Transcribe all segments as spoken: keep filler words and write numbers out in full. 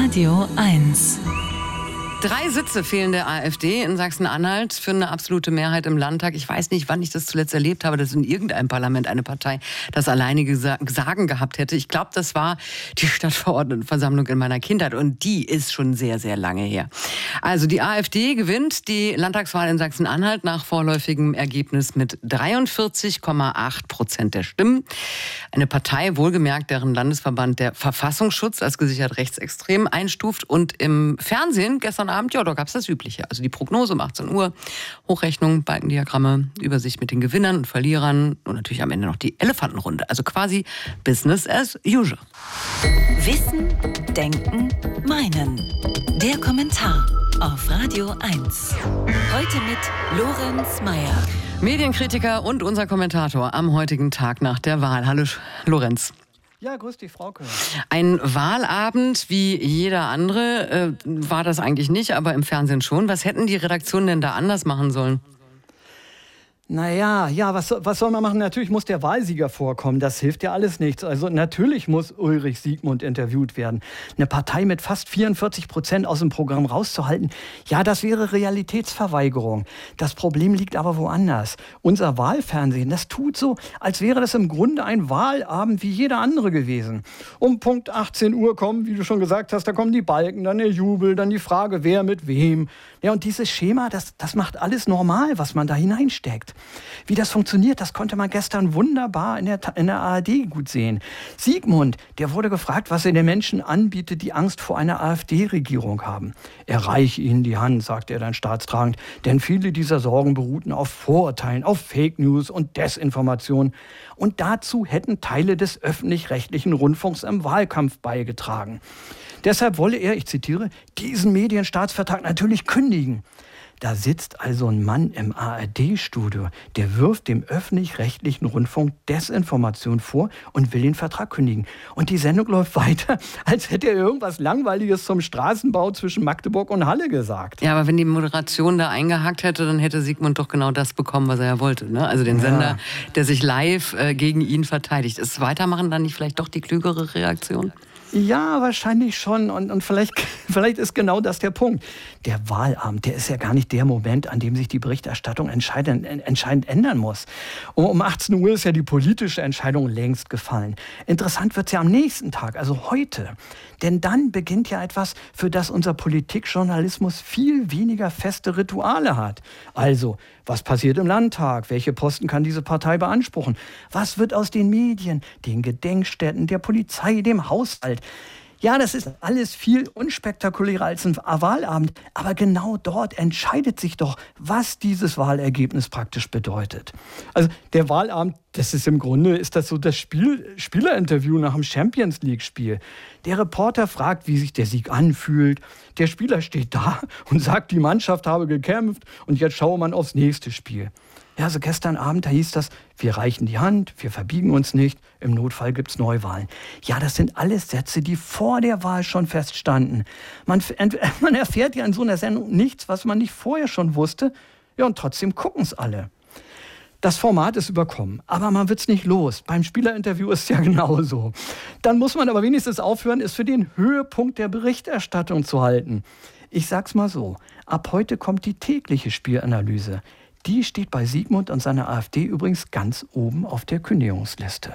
Radio eins. Drei Sitze fehlen der AfD in Sachsen-Anhalt für eine absolute Mehrheit im Landtag. Ich weiß nicht, wann ich das zuletzt erlebt habe, dass in irgendeinem Parlament eine Partei das alleinige Sagen gehabt hätte. Ich glaube, das war die Stadtverordnetenversammlung in meiner Kindheit und die ist schon sehr, sehr lange her. Also die AfD gewinnt die Landtagswahl in Sachsen-Anhalt nach vorläufigem Ergebnis mit dreiundvierzig Komma acht Prozent der Stimmen. Eine Partei, wohlgemerkt, deren Landesverband der Verfassungsschutz als gesichert rechtsextrem einstuft und im Fernsehen gestern Abend, ja, da gab es das Übliche. Also die Prognose um achtzehn Uhr, Hochrechnung, Balkendiagramme, Übersicht mit den Gewinnern und Verlierern und natürlich am Ende noch die Elefantenrunde. Also quasi Business as usual. Wissen, Denken, Meinen. Der Kommentar auf Radio eins. Heute mit Lorenz Meyer. Medienkritiker und unser Kommentator am heutigen Tag nach der Wahl. Hallo Lorenz. Ja, grüß dich, Frauke. Ein Wahlabend wie jeder andere äh, war das eigentlich nicht, aber im Fernsehen schon. Was hätten die Redaktionen denn da anders machen sollen? Naja, ja, was, was soll man machen? Natürlich muss der Wahlsieger vorkommen. Das hilft ja alles nichts. Also natürlich muss Ulrich Siegmund interviewt werden. Eine Partei mit fast vierundvierzig Prozent aus dem Programm rauszuhalten, ja, das wäre Realitätsverweigerung. Das Problem liegt aber woanders. Unser Wahlfernsehen, das tut so, als wäre das im Grunde ein Wahlabend wie jeder andere gewesen. Um Punkt achtzehn Uhr kommen, wie du schon gesagt hast, da kommen die Balken, dann der Jubel, dann die Frage, wer mit wem. Ja, und dieses Schema, das, das macht alles normal, was man da hineinsteckt. Wie das funktioniert, das konnte man gestern wunderbar in der, in der A R D gut sehen. Siegmund, der wurde gefragt, was er den Menschen anbietet, die Angst vor einer AfD-Regierung haben. Er reiche ihnen die Hand, sagte er dann staatstragend, denn viele dieser Sorgen beruhten auf Vorurteilen, auf Fake News und Desinformation. Und dazu hätten Teile des öffentlich-rechtlichen Rundfunks im Wahlkampf beigetragen. Deshalb wolle er, ich zitiere, diesen Medienstaatsvertrag natürlich kündigen. Da sitzt also ein Mann im A R D-Studio, der wirft dem öffentlich-rechtlichen Rundfunk Desinformation vor und will den Vertrag kündigen. Und die Sendung läuft weiter, als hätte er irgendwas Langweiliges zum Straßenbau zwischen Magdeburg und Halle gesagt. Ja, aber wenn die Moderation da eingehakt hätte, dann hätte Siegmund doch genau das bekommen, was er ja wollte. Ne? Also den Sender, ja, der sich live äh, gegen ihn verteidigt. Ist Weitermachen dann nicht vielleicht doch die klügere Reaktion? Ja, wahrscheinlich schon. Und, und vielleicht, vielleicht ist genau das der Punkt. Der Wahlabend, der ist ja gar nicht der Moment, an dem sich die Berichterstattung entscheidend, entscheidend ändern muss. Um, um achtzehn Uhr ist ja die politische Entscheidung längst gefallen. Interessant wird es ja am nächsten Tag, also heute. Denn dann beginnt ja etwas, für das unser Politikjournalismus viel weniger feste Rituale hat. Also, was passiert im Landtag? Welche Posten kann diese Partei beanspruchen? Was wird aus den Medien, den Gedenkstätten, der Polizei, dem Haushalt? Ja, das ist alles viel unspektakulärer als ein Wahlabend. Aber genau dort entscheidet sich doch, was dieses Wahlergebnis praktisch bedeutet. Also der Wahlabend, das ist im Grunde, ist das so das Spiel, Spielerinterview nach dem Champions-League-Spiel. Der Reporter fragt, wie sich der Sieg anfühlt. Der Spieler steht da und sagt, die Mannschaft habe gekämpft und jetzt schaue man aufs nächste Spiel. Ja, also gestern Abend, da hieß das, wir reichen die Hand, wir verbiegen uns nicht, im Notfall gibt's Neuwahlen. Ja, das sind alles Sätze, die vor der Wahl schon feststanden. Man, man erfährt ja in so einer Sendung nichts, was man nicht vorher schon wusste. Ja, und trotzdem gucken's alle. Das Format ist überkommen, aber man wird's nicht los. Beim Spielerinterview ist es ja genauso. Dann muss man aber wenigstens aufhören, es für den Höhepunkt der Berichterstattung zu halten. Ich sag's mal so, ab heute kommt die tägliche Spielanalyse. Die steht bei Siegmund und seiner AfD übrigens ganz oben auf der Kündigungsliste.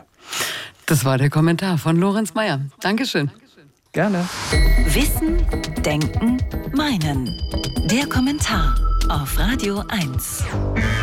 Das war der Kommentar von Lorenz Meyer. Dankeschön. Gerne. Wissen, Denken, Meinen. Der Kommentar auf Radio eins.